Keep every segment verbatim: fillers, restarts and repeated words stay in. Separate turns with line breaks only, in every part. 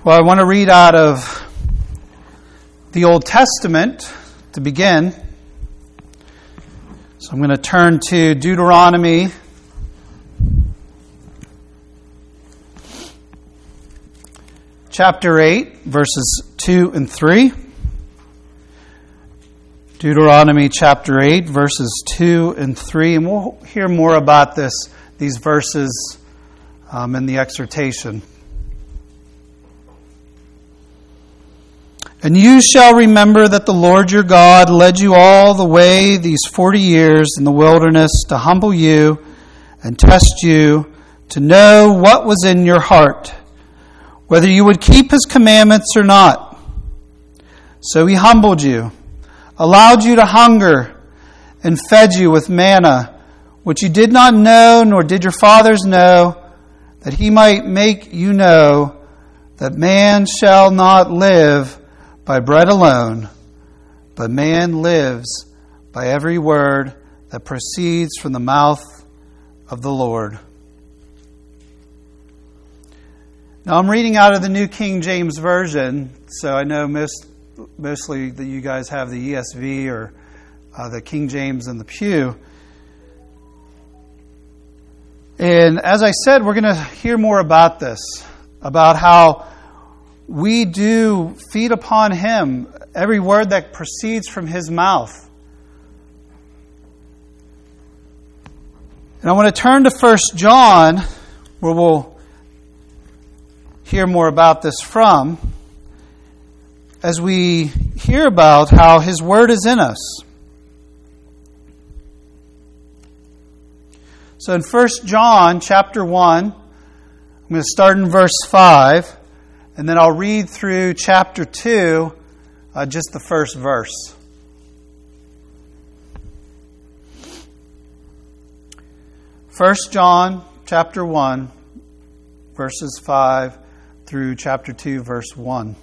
Well, I want to read out of the Old Testament to begin. So I'm going to turn to Deuteronomy chapter eight, verses two and three. Deuteronomy chapter eight, verses two and three. And we'll hear more about this, these verses um, in the exhortation. And you shall remember that the Lord your God led you all the way these forty years in the wilderness to humble you and test you, to know what was in your heart, whether you would keep his commandments or not. So he humbled you, allowed you to hunger, and fed you with manna, which you did not know, nor did your fathers know, that he might make you know that man shall not live by bread alone, but man lives by every word that proceeds from the mouth of the Lord. Now I'm reading out of the New King James Version, so I know most, mostly that you guys have the E S V or uh, the King James in the pew. And as I said, we're going to hear more about this, about how we do feed upon him, every word that proceeds from his mouth. And I want to turn to First John, where we'll hear more about this from, as we hear about how his word is in us. So in First John chapter one, I'm going to start in verse five. And then I'll read through chapter two, uh, just the first verse. First John chapter one, verses five through chapter two, verse one.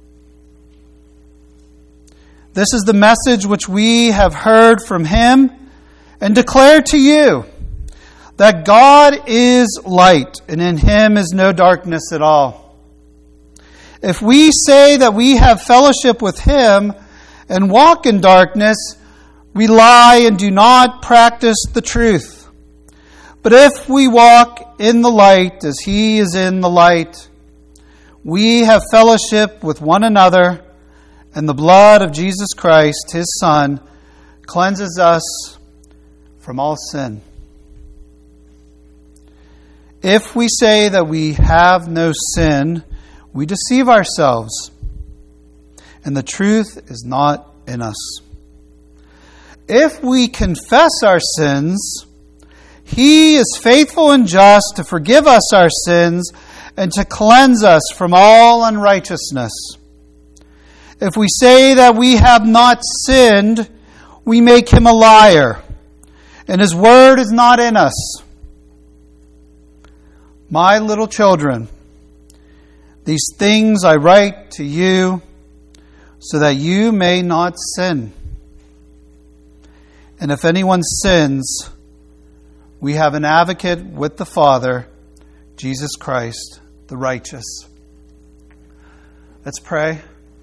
This is the message which we have heard from him and declare to you, that God is light, and in him is no darkness at all. If we say that we have fellowship with him and walk in darkness, we lie and do not practice the truth. But if we walk in the light as he is in the light, we have fellowship with one another, and the blood of Jesus Christ, his Son, cleanses us from all sin. If we say that we have no sin, we deceive ourselves, and the truth is not in us. If we confess our sins, he is faithful and just to forgive us our sins and to cleanse us from all unrighteousness. If we say that we have not sinned, we make him a liar, and his word is not in us. My little children, these things I write to you so that you may not sin. And if anyone sins, we have an advocate with the Father, Jesus Christ, the righteous. Let's pray.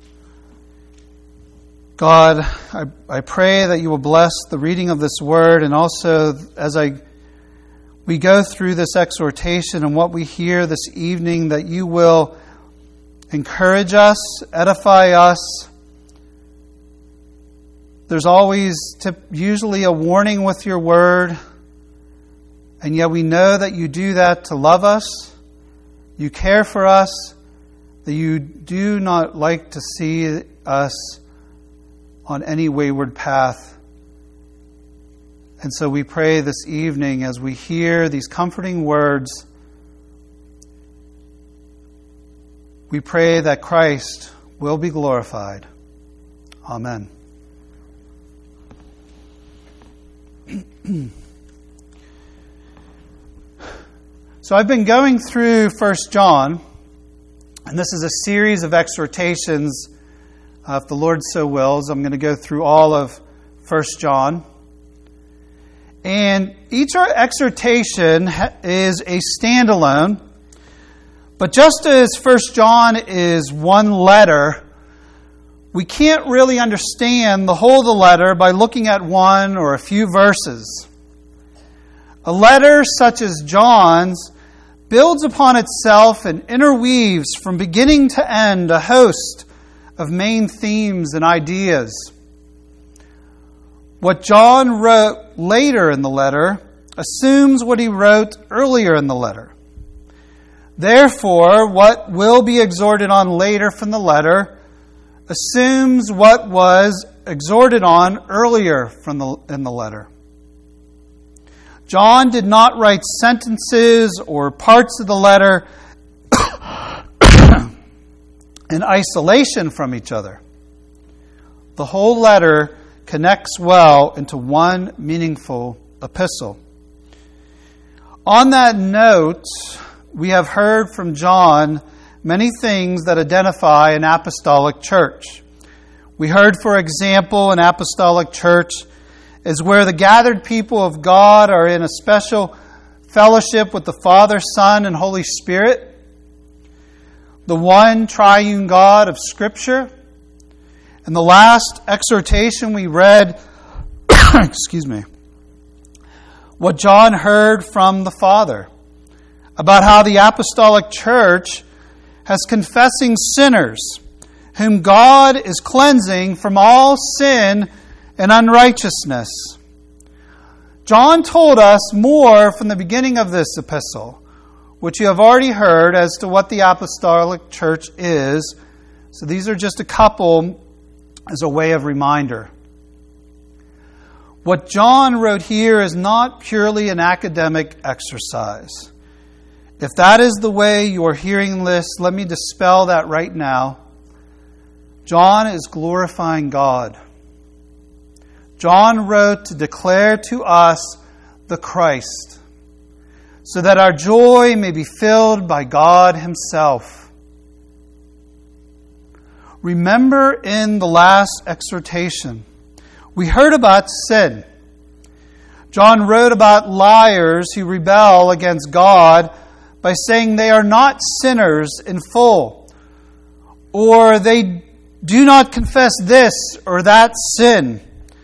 God, I, I pray that you will bless the reading of this word, and also as I we go through this exhortation and what we hear this evening, that you will encourage us, edify us. There's always tip, usually a warning with your word, and yet we know that you do that to love us. You care for us, that you do not like to see us on any wayward path. And so we pray this evening as we hear these comforting words, we pray that Christ will be glorified. Amen. So I've been going through First John, and this is a series of exhortations. Uh, if the Lord so wills, I'm going to go through all of First John. And each exhortation is a standalone, But just as First John is one letter, we can't really understand the whole of the letter by looking at one or a few verses. A letter such as John's builds upon itself and interweaves from beginning to end a host of main themes and ideas. What John wrote later in the letter assumes what he wrote earlier in the letter. Therefore, what will be exhorted on later from the letter assumes what was exhorted on earlier from the, in the letter. John did not write sentences or parts of the letter in isolation from each other. The whole letter connects well into one meaningful epistle. On that note, we have heard from John many things that identify an apostolic church. We heard, for example, an apostolic church is where the gathered people of God are in a special fellowship with the Father, Son, and Holy Spirit, the one triune God of Scripture. And the last exhortation we read, excuse me, what John heard from the Father about how the apostolic church has confessing sinners whom God is cleansing from all sin and unrighteousness. John told us more from the beginning of this epistle, which you have already heard as to what the apostolic church is. So these are just a couple as a way of reminder. What John wrote here is not purely an academic exercise. If that is the way you are hearing this, let me dispel that right now. John is glorifying God. John wrote to declare to us the Christ, so that our joy may be filled by God Himself. Remember in the last exhortation, we heard about sin. John wrote about liars who rebel against God by saying they are not sinners in full, or they do not confess this or that sin,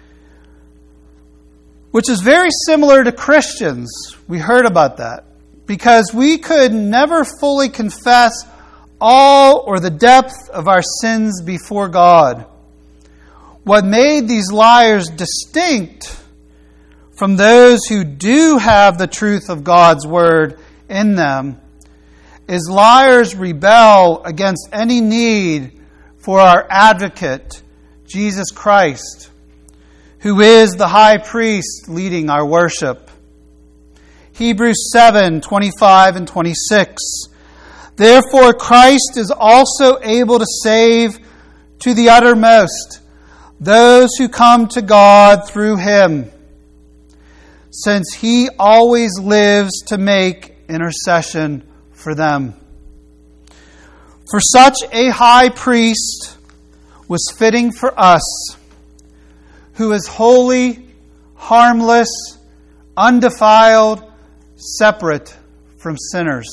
which is very similar to Christians. We heard about that, because we could never fully confess all or the depth of our sins before God. What made these liars distinct from those who do have the truth of God's Word in them is liars rebel against any need for our advocate, Jesus Christ, who is the high priest leading our worship. Hebrews seven, twenty-five and twenty-six. Therefore Christ is also able to save to the uttermost those who come to God through Him, since He always lives to make intercession for them. For such a high priest was fitting for us, who is holy, harmless, undefiled, separate from sinners.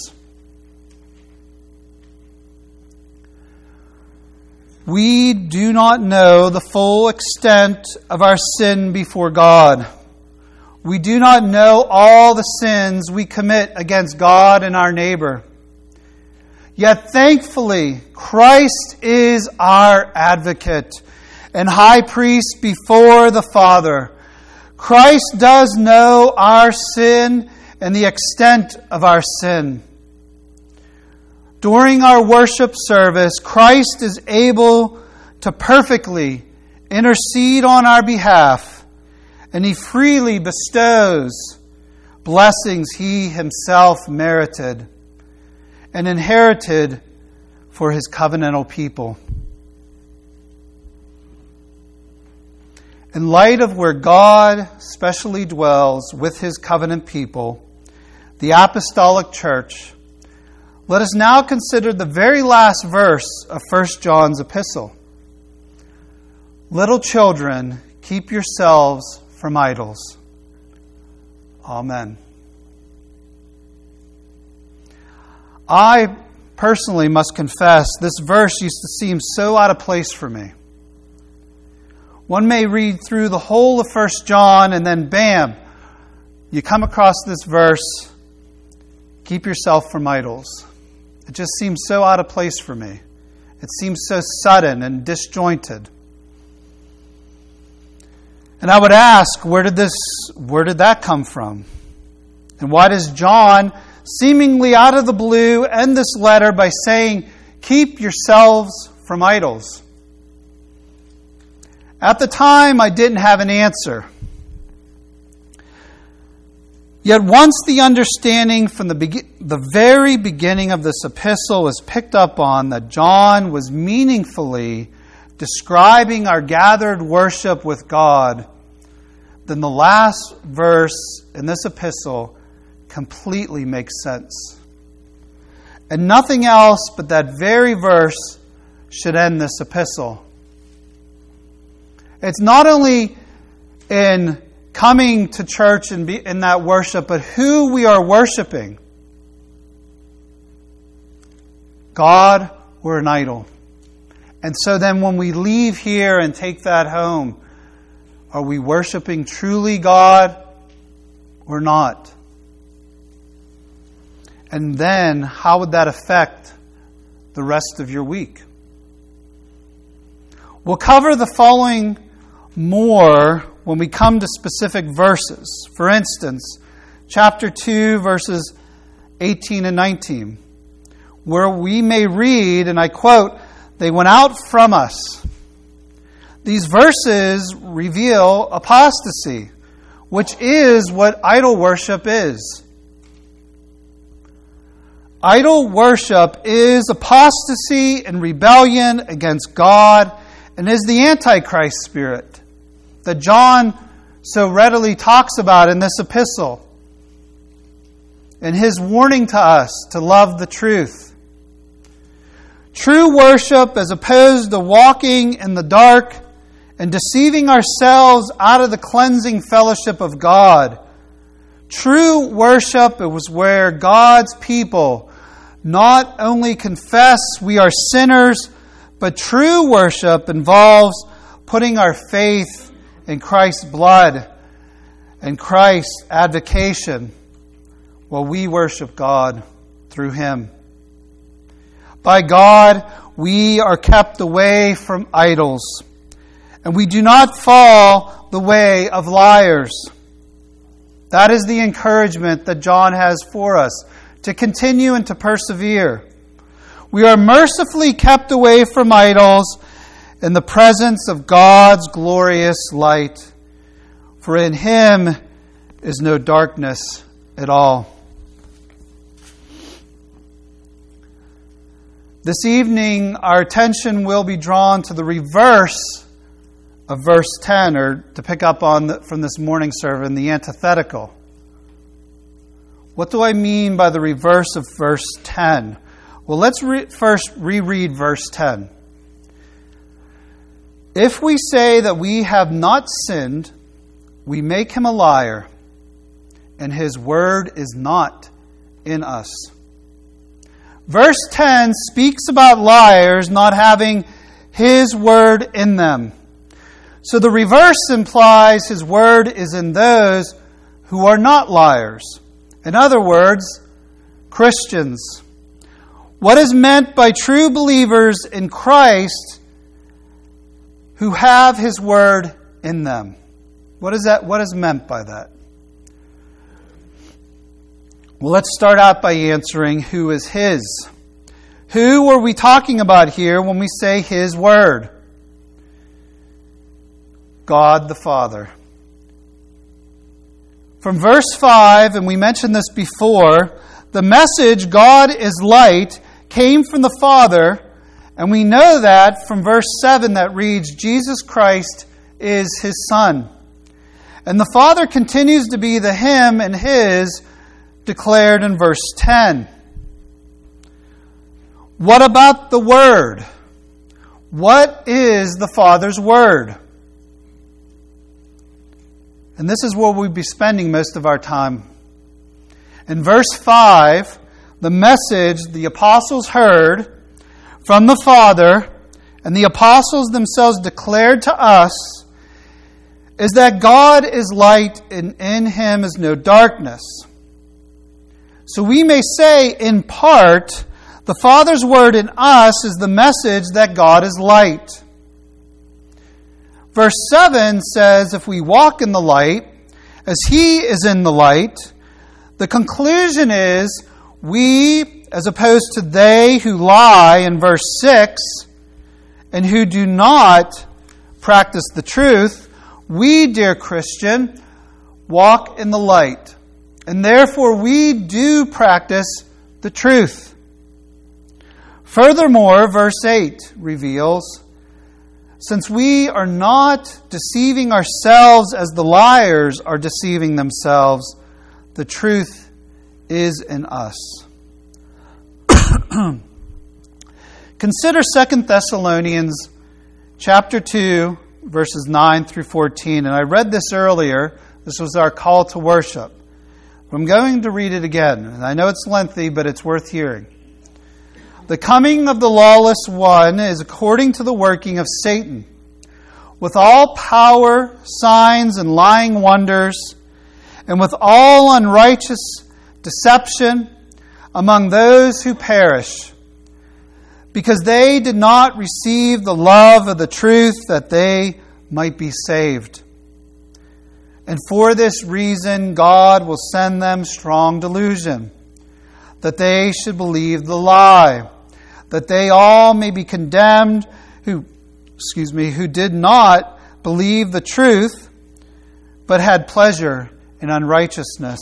We do not know the full extent of our sin before God. We do not know all the sins we commit against God and our neighbor. Yet thankfully, Christ is our advocate and high priest before the Father. Christ does know our sin and the extent of our sin. During our worship service, Christ is able to perfectly intercede on our behalf, and He freely bestows blessings He Himself merited and inherited for His covenantal people. In light of where God specially dwells with His covenant people, the apostolic church, let us now consider the very last verse of First John's epistle. Little children, keep yourselves from idols. Amen. I personally must confess, this verse used to seem so out of place for me. One may read through the whole of First John and then bam, you come across this verse, keep yourself from idols. It just seems so out of place for me. It seems so sudden and disjointed. And I would ask, where did this, where did that come from? And why does John, seemingly out of the blue, end this letter by saying, keep yourselves from idols? At the time, I didn't have an answer. Yet once the understanding from the, be- the very beginning of this epistle was picked up on that John was meaningfully describing our gathered worship with God, then the last verse in this epistle completely makes sense. And nothing else but that very verse should end this epistle. It's not only in coming to church and be in that worship, but who we are worshiping. God or an idol. And so then when we leave here and take that home, are we worshiping truly God or not? And then how would that affect the rest of your week? We'll cover the following more when we come to specific verses. For instance, chapter two, verses eighteen and nineteen, where we may read, and I quote, "They went out from us." These verses reveal apostasy, which is what idol worship is. Idol worship is apostasy and rebellion against God and is the Antichrist spirit that John so readily talks about in this epistle and his warning to us to love the truth. True worship, as opposed to walking in the dark and deceiving ourselves out of the cleansing fellowship of God. True worship, it was where God's people not only confess we are sinners, but true worship involves putting our faith in Christ's blood and Christ's advocation while we worship God through Him. By God, we are kept away from idols, and we do not fall the way of liars. That is the encouragement that John has for us, to continue and to persevere. We are mercifully kept away from idols in the presence of God's glorious light, for in Him is no darkness at all. This evening, our attention will be drawn to the reverse of verse ten, or to pick up on the, from this morning sermon, the antithetical. What do I mean by the reverse of verse ten? Well, let's re- first reread verse ten. If we say that we have not sinned, we make Him a liar, and His word is not in us. Verse ten speaks about liars not having His word in them. So the reverse implies His word is in those who are not liars. In other words, Christians. What is meant by true believers in Christ who have His word in them? What is that? What is meant by that? Well, let's start out by answering who is His. Who are we talking about here when we say His word? God the Father. From verse five, and we mentioned this before, the message, God is light, came from the Father, and we know that from verse seven that reads, Jesus Christ is His Son. And the Father continues to be the Him and His declared in verse ten. What about the Word? What is the Father's Word? And this is where we'll be spending most of our time. In verse five, the message the apostles heard from the Father, and the apostles themselves declared to us, is that God is light and in him is no darkness. So we may say, in part, the Father's word in us is the message that God is light. Verse seven says, if we walk in the light, as he is in the light, the conclusion is we, as opposed to they who lie in verse six, and who do not practice the truth, we, dear Christian, walk in the light. And therefore we do practice the truth. Furthermore, verse eight reveals, since we are not deceiving ourselves as the liars are deceiving themselves, the truth is in us. Consider Second Thessalonians chapter two, verses nine through fourteen. And I read this earlier. This was our call to worship. I'm going to read it again. And I know it's lengthy, but it's worth hearing. The coming of the lawless one is according to the working of Satan, with all power, signs, and lying wonders, and with all unrighteous deception among those who perish, because they did not receive the love of the truth that they might be saved. And for this reason God will send them strong delusion, that they should believe the lie, that they all may be condemned who, excuse me, who did not believe the truth, but had pleasure in unrighteousness.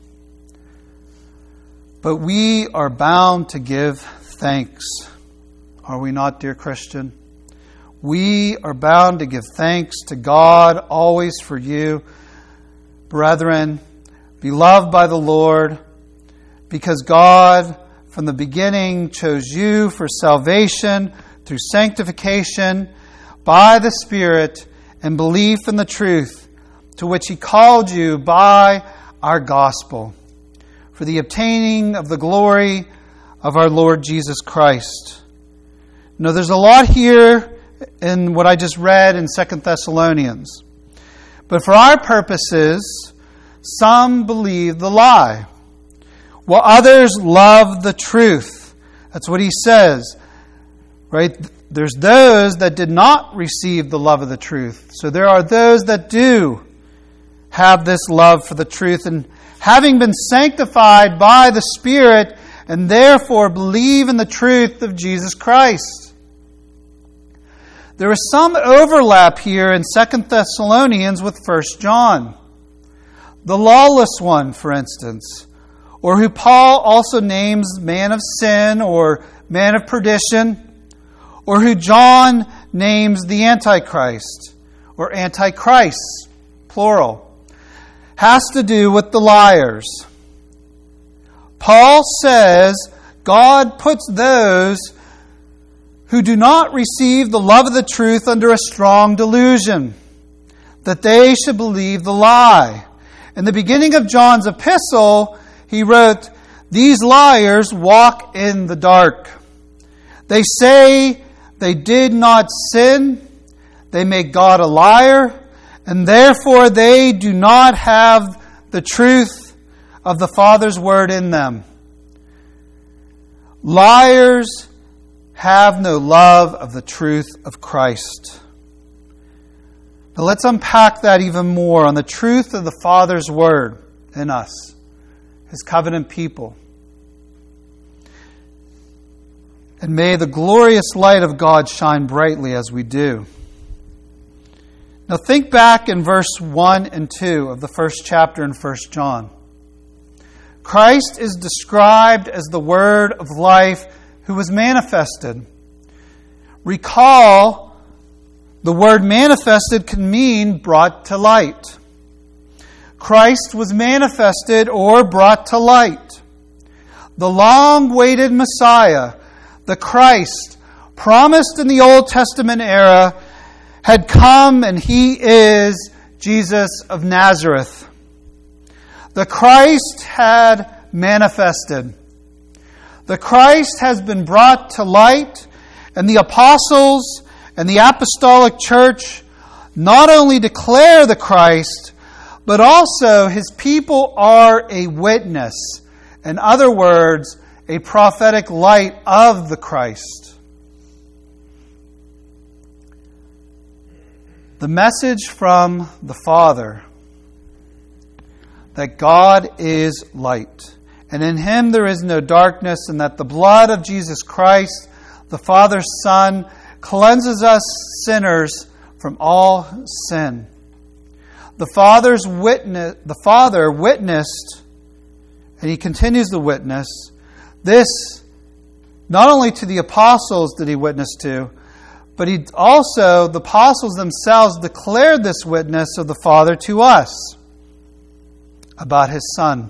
But we are bound to give thanks. Are we not, dear Christian? We are bound to give thanks to God always for you, brethren, beloved by the Lord, because God from the beginning chose you for salvation through sanctification by the Spirit and belief in the truth, to which he called you by our gospel, for the obtaining of the glory of our Lord Jesus Christ. Now, there's a lot here in what I just read in Second Thessalonians. But for our purposes, some believe the lie, while others love the truth. That's what he says, right? There's those that did not receive the love of the truth. So there are those that do have this love for the truth, and having been sanctified by the Spirit, and therefore believe in the truth of Jesus Christ. There is some overlap here in Second Thessalonians with First John. The lawless one, for instance, or who Paul also names man of sin or man of perdition, or who John names the Antichrist or Antichrists, plural, has to do with the liars. Paul says God puts those who do not receive the love of the truth under a strong delusion, that they should believe the lie. In the beginning of John's epistle, he wrote, "These liars walk in the dark. They say they did not sin. They make God a liar, and therefore they do not have the truth of the Father's word in them." Liars have no love of the truth of Christ. Now let's unpack that even more on the truth of the Father's word in us, his covenant people. And may the glorious light of God shine brightly as we do. Now think back in verse one and two of the first chapter in First John. Christ is described as the Word of life who was manifested. Recall, the word manifested can mean brought to light. Christ was manifested or brought to light. The long-awaited Messiah, the Christ, promised in the Old Testament era, had come, and he is Jesus of Nazareth. The Christ had manifested. The Christ has been brought to light, and the apostles and the apostolic church not only declare the Christ, but also his people are a witness. In other words, a prophetic light of the Christ. The message from the Father that God is light, and in him there is no darkness, and that the blood of Jesus Christ, the Father's Son, cleanses us sinners from all sin. The Father's witness, the Father witnessed, and he continues to witness, this not only to the apostles did he witness to, but he also, the apostles themselves declared this witness of the Father to us about his Son.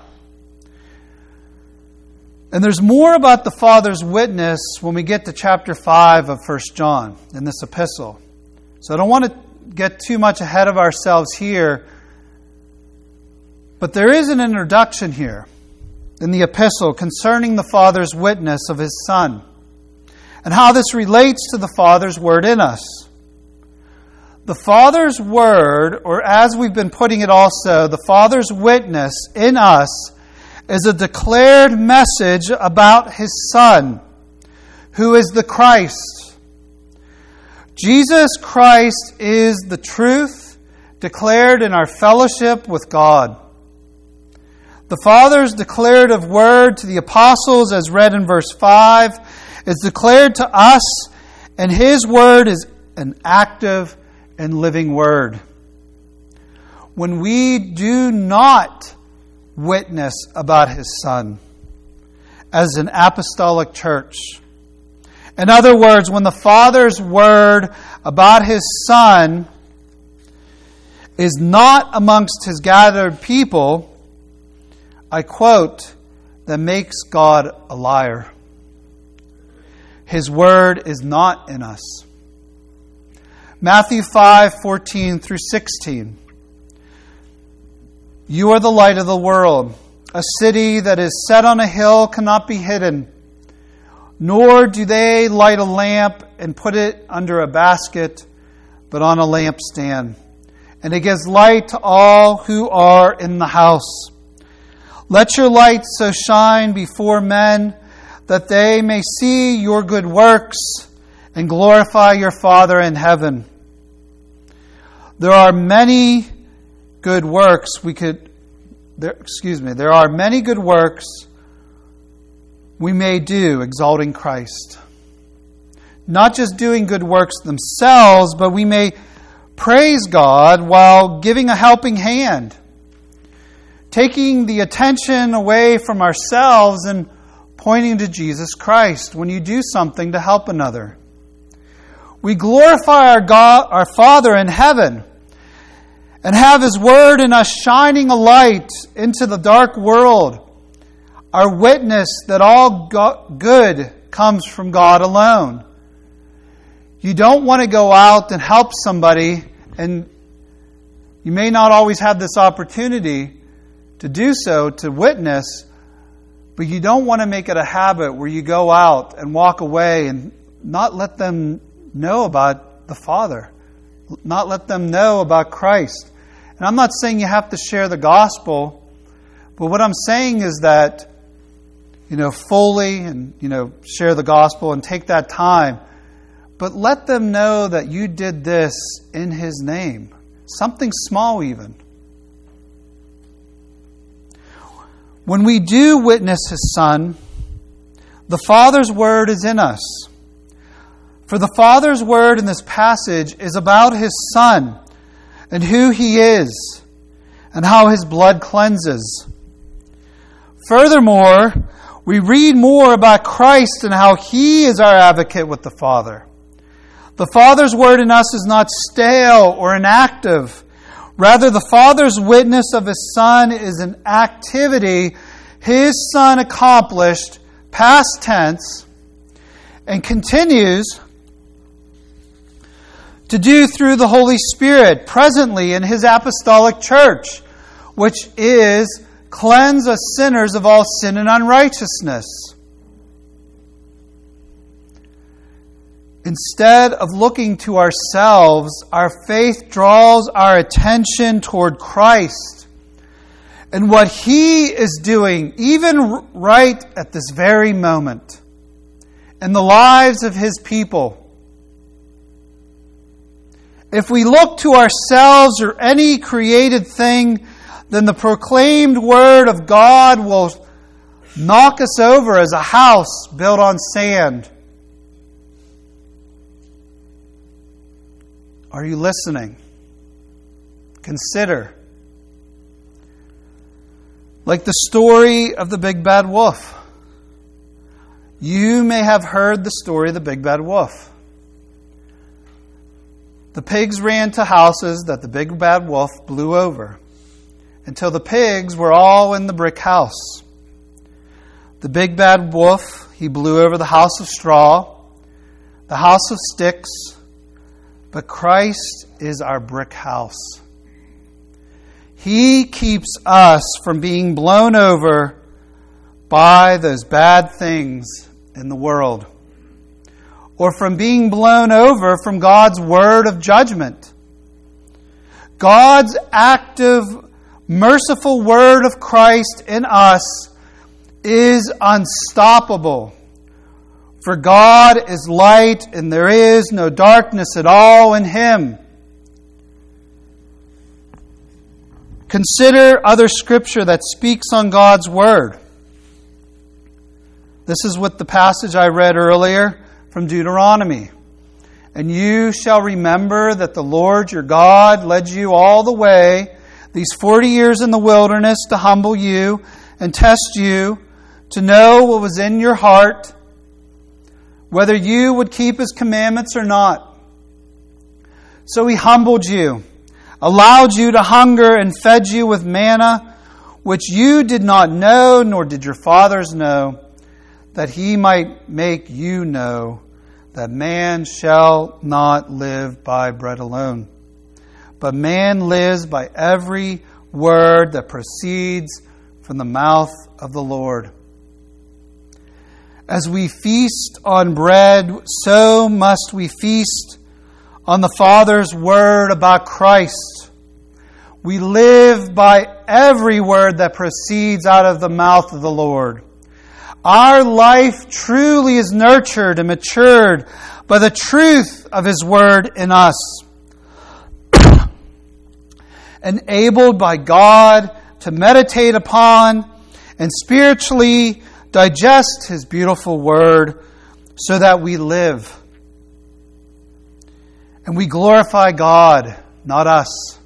And there's more about the Father's witness when we get to chapter five of First John in this epistle. So I don't want to get too much ahead of ourselves here, but there is an introduction here in the epistle concerning the Father's witness of his Son and how this relates to the Father's word in us. The Father's word, or as we've been putting it also, the Father's witness in us is a declared message about his Son, who is the Christ. Jesus Christ is the truth declared in our fellowship with God. The Father's declarative word to the apostles, as read in verse five, is declared to us, and his word is an active and living word. When we do not witness about his Son as an apostolic church, in other words, when the Father's word about his Son is not amongst his gathered people, I quote, that makes God a liar. His word is not in us. Matthew five, fourteen through sixteen. You are the light of the world. A city that is set on a hill cannot be hidden. Nor do they light a lamp and put it under a basket, but on a lampstand. And it gives light to all who are in the house. Let your light so shine before men that they may see your good works and glorify your Father in heaven. There are many good works we could, there, excuse me, there are many good works we may do exalting Christ. Not just doing good works themselves, but we may praise God while giving a helping hand, taking the attention away from ourselves and pointing to Jesus Christ when you do something to help another. We glorify our God, our Father in heaven, and have his word in us shining a light into the dark world. Our witness that all good comes from God alone. You don't want to go out and help somebody, and you may not always have this opportunity to do so, to witness, but you don't want to make it a habit where you go out and walk away and not let them know about the Father, not let them know about Christ. And I'm not saying you have to share the gospel, but what I'm saying is that, you know, fully and, you know, share the gospel and take that time, but let them know that you did this in his name. Something small even. When we do witness his Son, the Father's word is in us. For the Father's word in this passage is about his Son and who he is and how his blood cleanses. Furthermore, we read more about Christ and how he is our advocate with the Father. The Father's word in us is not stale or inactive. Rather, the Father's witness of his Son is an activity his Son accomplished, past tense, and continues to do through the Holy Spirit presently in his apostolic church, which is cleanse us sinners of all sin and unrighteousness. Instead of looking to ourselves, our faith draws our attention toward Christ and what He is doing, even right at this very moment, in the lives of His people. If we look to ourselves or any created thing, then the proclaimed Word of God will knock us over as a house built on sand. Are you listening? Consider. Like the story of the big bad wolf. You may have heard the story of the big bad wolf. The pigs ran to houses that the big bad wolf blew over, until the pigs were all in the brick house. The big bad wolf, he blew over the house of straw, the house of sticks, but Christ is our brick house. He keeps us from being blown over by those bad things in the world, or from being blown over from God's word of judgment. God's active, merciful word of Christ in us is unstoppable. For God is light, and there is no darkness at all in Him. Consider other scripture that speaks on God's word. This is what the passage I read earlier from Deuteronomy. And you shall remember that the Lord your God led you all the way these forty years in the wilderness to humble you and test you, to know what was in your heart, whether you would keep His commandments or not. So He humbled you, allowed you to hunger, and fed you with manna, which you did not know, nor did your fathers know, that He might make you know that man shall not live by bread alone, but man lives by every word that proceeds from the mouth of the Lord. As we feast on bread, so must we feast on the Father's word about Christ. We live by every word that proceeds out of the mouth of the Lord. Our life truly is nurtured and matured by the truth of His word in us. Enabled by God to meditate upon and spiritually digest His beautiful word so that we live. And we glorify God, not us.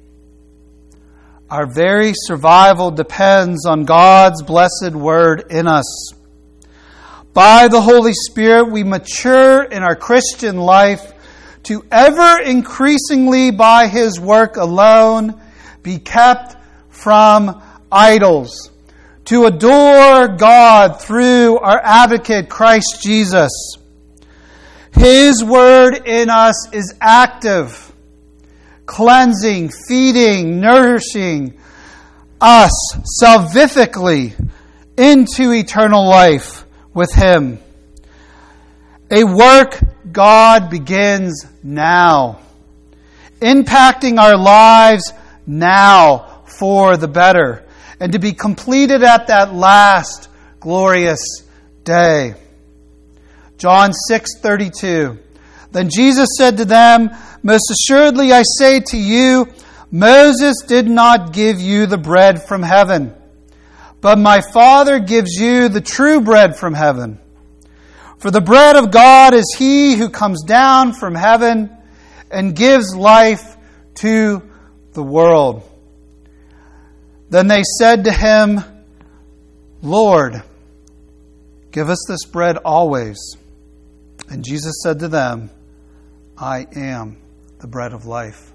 Our very survival depends on God's blessed word in us. By the Holy Spirit, we mature in our Christian life to ever increasingly by His work alone be kept from idols, to adore God through our advocate Christ Jesus. His word in us is active, cleansing, feeding, nourishing us salvifically into eternal life with Him. A work God begins now, impacting our lives now for the better, and to be completed at that last glorious day. John six thirty-two. Then Jesus said to them, "Most assuredly I say to you, Moses did not give you the bread from heaven, but my Father gives you the true bread from heaven. For the bread of God is He who comes down from heaven and gives life to the world." Then they said to Him, "Lord, give us this bread always." And Jesus said to them, "I am the bread of life."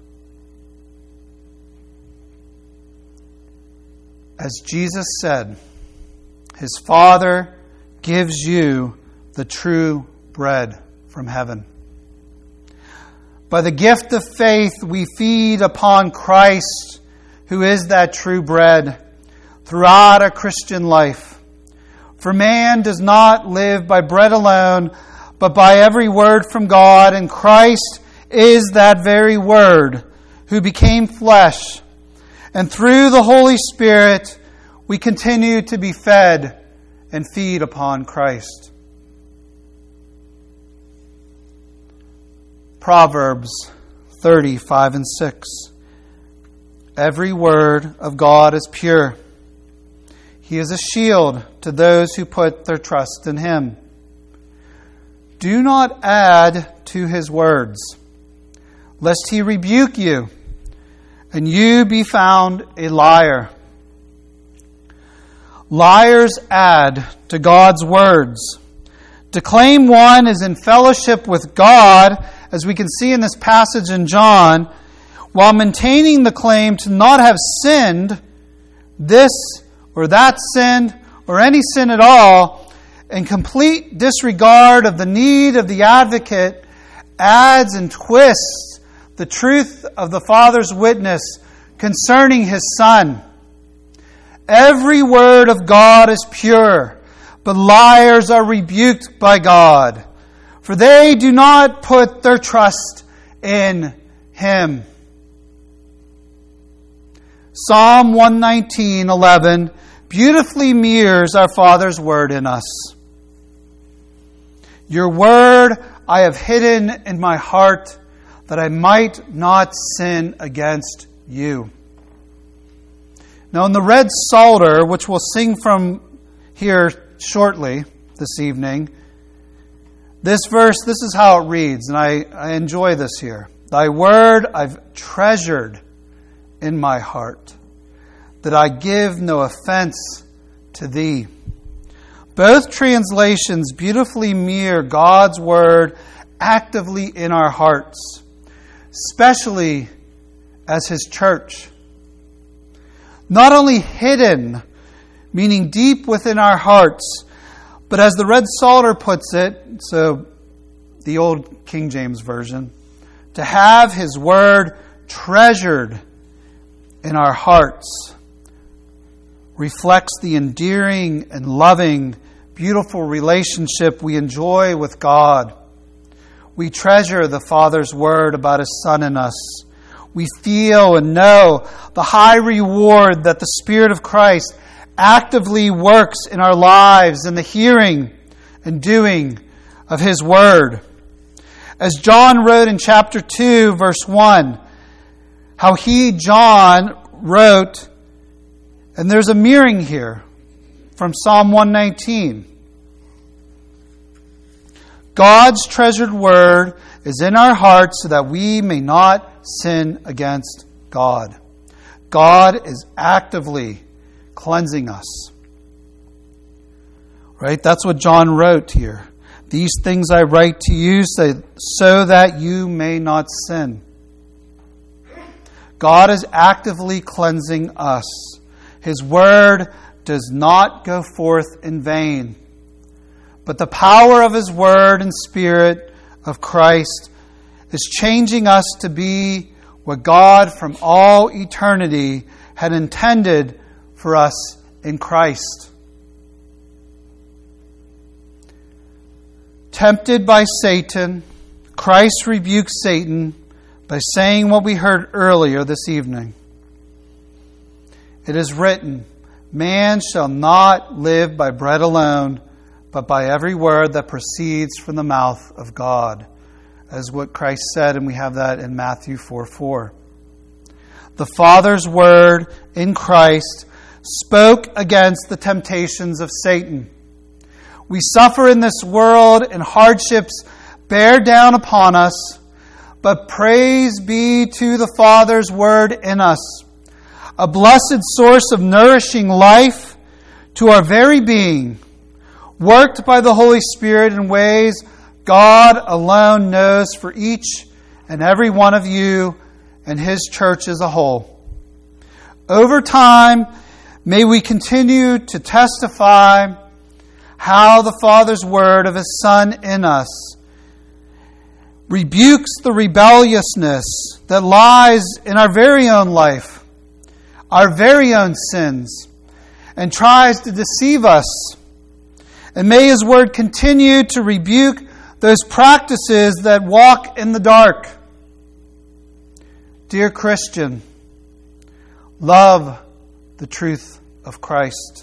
As Jesus said, His Father gives you the true bread from heaven. By the gift of faith, we feed upon Christ, who is that true bread, throughout our Christian life. For man does not live by bread alone, but by every word from God, and Christ is that very word who became flesh. And through the Holy Spirit, we continue to be fed and feed upon Christ. Proverbs thirty, five and six. Every word of God is pure. He is a shield to those who put their trust in Him. Do not add to His words, lest He rebuke you, and you be found a liar. Liars add to God's words. To claim one is in fellowship with God, as we can see in this passage in John, while maintaining the claim to not have sinned, this or that sin, or any sin at all, in complete disregard of the need of the advocate, adds and twists the truth of the Father's witness concerning His Son. Every word of God is pure, but liars are rebuked by God, for they do not put their trust in Him. Psalm one nineteen, eleven beautifully mirrors our Father's word in us. Your word I have hidden in my heart, that I might not sin against you. Now in the Red Psalter, which we'll sing from here shortly this evening, this verse, this is how it reads, and I, I enjoy this here. Thy word I've treasured in my heart, that I give no offense to thee. Both translations beautifully mirror God's word actively in our hearts, especially as His church. Not only hidden, meaning deep within our hearts, but as the Red Psalter puts it, so the old King James Version, to have His word treasured in our hearts reflects the endearing and loving, beautiful relationship we enjoy with God. We treasure the Father's word about His Son in us. We feel and know the high reward that the Spirit of Christ actively works in our lives in the hearing and doing of His word. As John wrote in chapter two, verse one, how he, John, wrote, and there's a mirroring here from Psalm one nineteen. God's treasured word is in our hearts so that we may not sin against God. God is actively cleansing us. Right? That's what John wrote here. These things I write to you so that you may not sin. God is actively cleansing us. His word does not go forth in vain. But the power of His word and Spirit of Christ is changing us to be what God from all eternity had intended for us in Christ. Tempted by Satan, Christ rebuked Satan by saying what we heard earlier this evening. It is written, man shall not live by bread alone, but by every word that proceeds from the mouth of God. As what Christ said, and we have that in Matthew four four. The Father's word in Christ spoke against the temptations of Satan. We suffer in this world, and hardships bear down upon us, but praise be to the Father's word in us, a blessed source of nourishing life to our very being, worked by the Holy Spirit in ways God alone knows for each and every one of you and His church as a whole. Over time, may we continue to testify how the Father's word of His Son in us rebukes the rebelliousness that lies in our very own life, our very own sins, and tries to deceive us. And may His word continue to rebuke those practices that walk in the dark. Dear Christian, love the truth of Christ.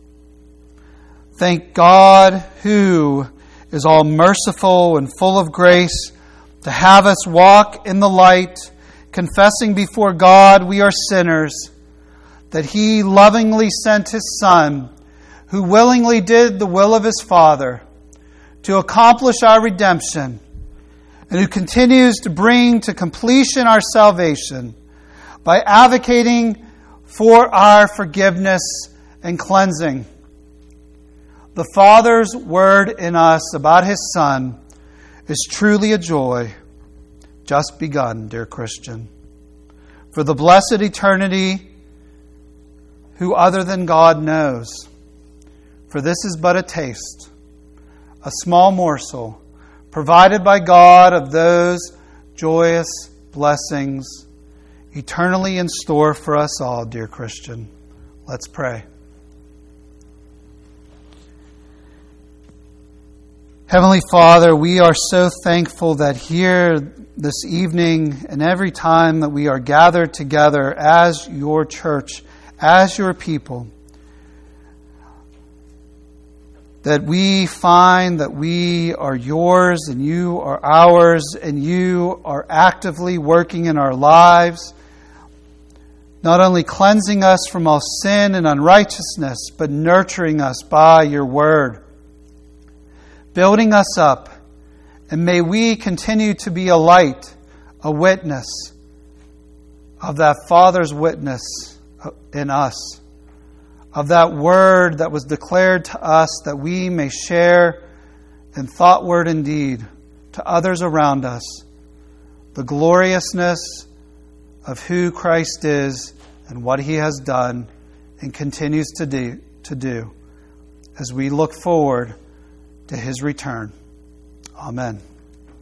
Thank God, who is all merciful and full of grace, to have us walk in the light, confessing before God we are sinners, that He lovingly sent His Son, who willingly did the will of His Father, to accomplish our redemption, and who continues to bring to completion our salvation by advocating for our forgiveness and cleansing. The Father's word in us about His Son is truly a joy, just begun, dear Christian. For the blessed eternity, who other than God knows? For this is but a taste, a small morsel, provided by God of those joyous blessings eternally in store for us all, dear Christian. Let's pray. Heavenly Father, we are so thankful that here this evening and every time that we are gathered together as your church, as your people, that we find that we are yours and you are ours and you are actively working in our lives, not only cleansing us from all sin and unrighteousness, but nurturing us by your word, building us up. And may we continue to be a light, a witness of that Father's witness in us, of that word that was declared to us, that we may share in thought, word, and deed to others around us the gloriousness of who Christ is and what He has done and continues to do, to do as we look forward to His return. Amen.